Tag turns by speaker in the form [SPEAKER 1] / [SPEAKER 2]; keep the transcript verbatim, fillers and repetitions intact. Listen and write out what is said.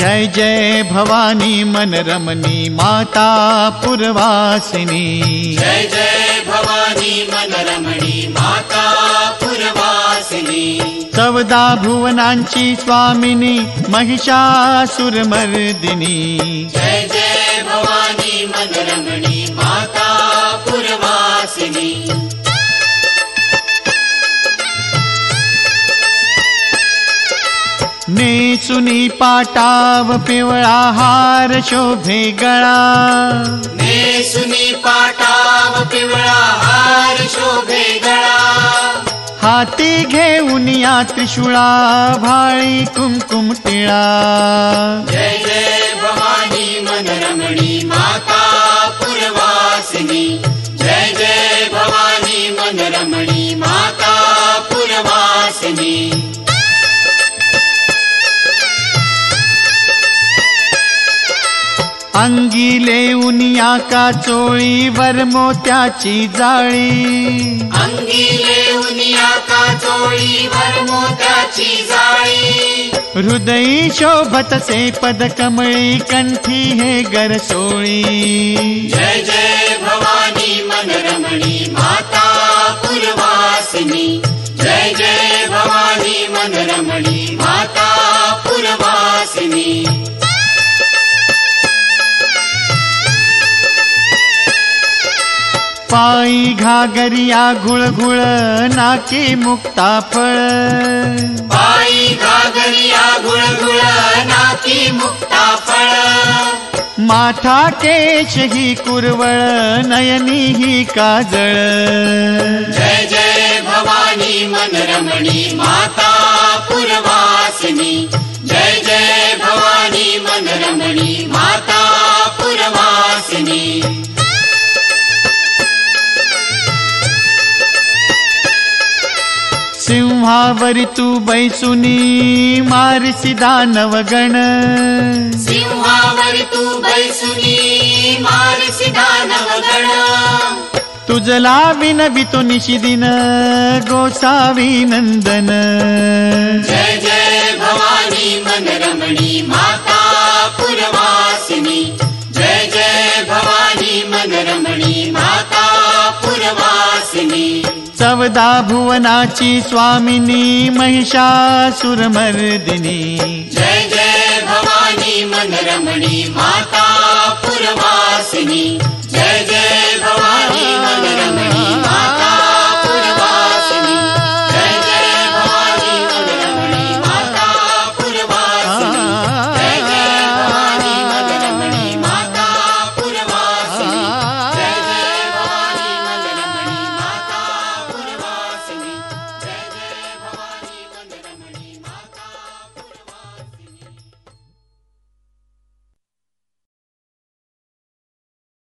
[SPEAKER 1] जय जय भवानी मनरमणी माता पुरवासिनी।
[SPEAKER 2] जय जय भवानी मनरमणी माता पुरवासिनी।
[SPEAKER 1] चौदा भुवनांची स्वामिनी महिषासुरमर्दिनी।
[SPEAKER 2] जय जय भवानी मनरमणी माता पुरवासिनी।
[SPEAKER 1] नेसुनी पाटाव पिवळा हार शोभे गळा।
[SPEAKER 2] नेसुनी पाटाव पिवळा हार शोभे गळा।
[SPEAKER 1] हाती घेऊन या त्रिशूळा भाळी कुमकुम टिळा।
[SPEAKER 2] जय जय भवानी मनरमणी माता पुरवासिनी। जय जय भवानी मनरमणी माता पुरवासिनी।
[SPEAKER 1] अंगी लेऊन या का चोळीवर मोत्याची जाळी।
[SPEAKER 2] अंगी लेऊन या का चोळीवर मोत्याची जाळी।
[SPEAKER 1] हृदयी शोभतसे पदकमळी कंठी हे गरसोळी।
[SPEAKER 2] जय जय भवानी मनरमणी माता पुरवासिनी। जय जय भवानी मनरमणी माता पुरवासिनी।
[SPEAKER 1] पायी घागरिया घुळघुळ नाकी मुक्ताफळ।
[SPEAKER 2] पायी घागरिया घुळघुळ नाकी मुक्ताफळ।
[SPEAKER 1] माथा केश ही कुरवळ नयनी ही काजळ।
[SPEAKER 2] जय जय भवानी मनरमणी माता पुरवासिनी। जय जय भवानी मनरमणी माता पुरवासिनी।
[SPEAKER 1] सिंहावरी तू बैसुनी मारसी दानवगण।
[SPEAKER 2] सिंहावरी तू बैसुनी मारसी दानवगण।
[SPEAKER 1] तुझला विनवितो निशिदिन गोसावी नंदन।
[SPEAKER 2] जय जय भवानी मनरमणी माता पुरवासिनी। जय जय भवानी मनरमणी माता पुरवासिनी।
[SPEAKER 1] चौदा भुवनाची स्वामिनी महिषासुरमर्दिनी।
[SPEAKER 2] जय जय भवानी मनरमणी माता